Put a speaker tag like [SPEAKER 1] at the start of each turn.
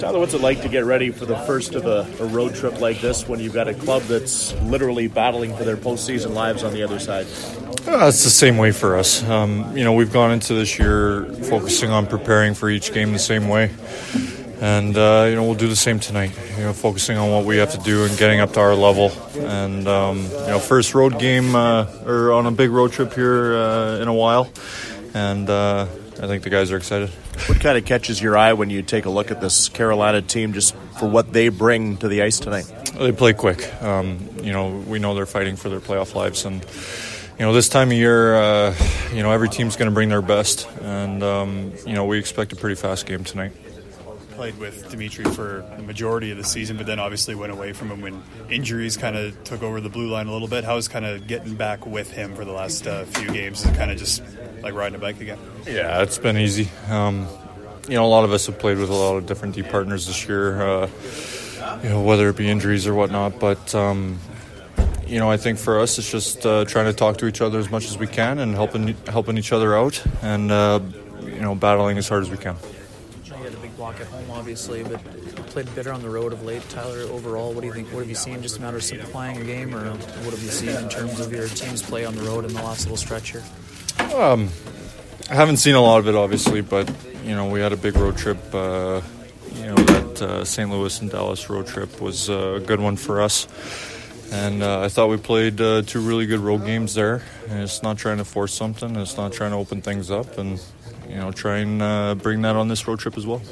[SPEAKER 1] Tyler, what's it like to get ready for the first of a road trip like this when you've got a club that's literally battling for their postseason lives on the other side?
[SPEAKER 2] It's the same way for us. We've gone into this year focusing on preparing for each game the same way. And, we'll do the same tonight, focusing on what we have to do and getting up to our level. And, first road game or on a big road trip here in a while. And I think the guys are excited.
[SPEAKER 1] What kind of catches your eye when you take a look at this Carolina team just for what they bring to the ice tonight?
[SPEAKER 2] They play quick. We know they're fighting for their playoff lives. And, this time of year, every team's going to bring their best. And, we expect a pretty fast game tonight.
[SPEAKER 3] Played with Dimitri for the majority of the season, but then obviously went away from him when injuries kind of took over the blue line a little bit. How was kind of getting back with him for the last few games? Is it kind of just like riding a bike again?
[SPEAKER 2] Yeah, it's been easy. A lot of us have played with a lot of different D partners this year, whether it be injuries or whatnot. But, I think for us it's just trying to talk to each other as much as we can and helping each other out and, battling as hard as we can.
[SPEAKER 4] You had a big block at home, obviously, but played better on the road of late. Tyler, overall, what do you think? What have you seen? Just a matter of simplifying a game, or what have you seen in terms of your team's play on the road in the last little stretch here?
[SPEAKER 2] I haven't seen a lot of it, obviously, but, we had a big road trip. That St. Louis and Dallas road trip was a good one for us. And I thought we played two really good road games there. And it's not trying to force something. It's not trying to open things up. And, try and bring that on this road trip as well.